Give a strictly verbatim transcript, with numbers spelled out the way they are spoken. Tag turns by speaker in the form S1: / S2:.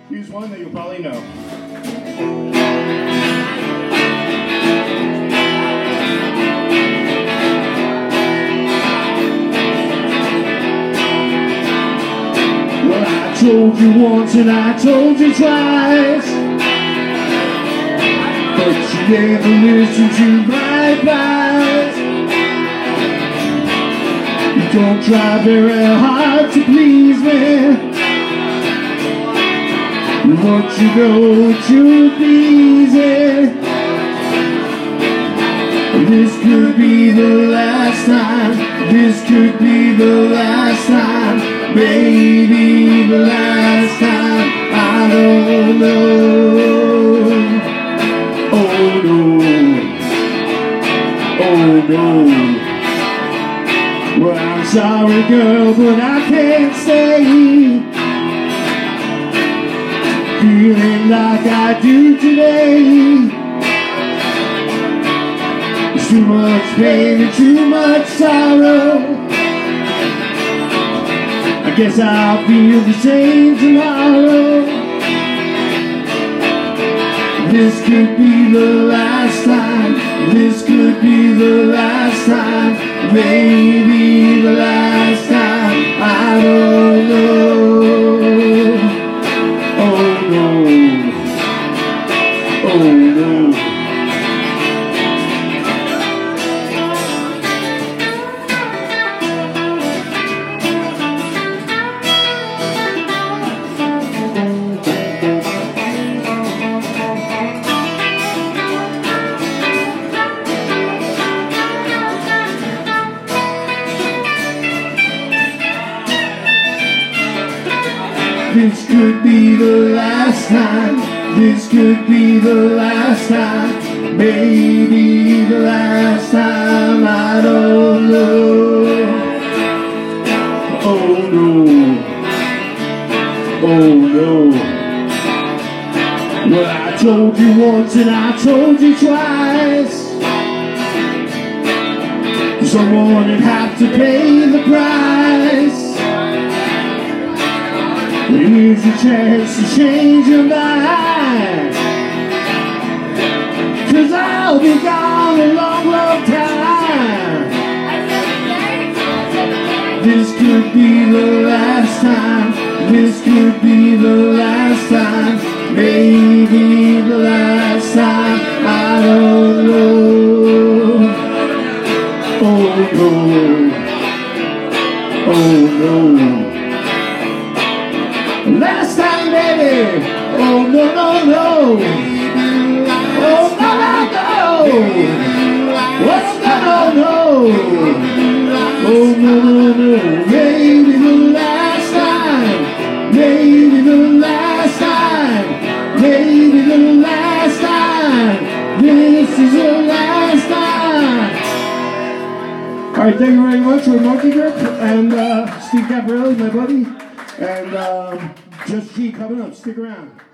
S1: Here's one that you'll probably know. Well, I told you once and I told you twice, but you never listened to my advice. You don't try very hard to please me. What you know to be easy. This could be the last time. This could be the last time. Maybe the last time. I don't know. Oh no. Oh no. Well, I'm sorry, girl, but I can't stay feeling like I do today. There's too much pain and too much sorrow. I guess I'll feel the same tomorrow. This could be the last time. This could be the last time. Maybe the last time. I don't know. Oh no. Oh no. This could be the last time. This could be the last time. Maybe the last time. I don't know. Oh no. Oh no. Well, I told you once and I told you twice. Someone would have to pay the price. Here's your chance to change your mind, 'cause I'll be gone a long, long time. This could be the last time. This could be the last time. Maybe the last time. I don't know. Oh no. Oh no. Last time, baby. Oh no, no, no. Oh no, no, no. Oh no, no, no. Oh no, no, no. Maybe the last time. Maybe the last time. Maybe the last time. This is the last time. All right, thank you very much for Monkey Grip and uh, Steve Caparelli, my buddy. And um, Just G coming up. Stick around.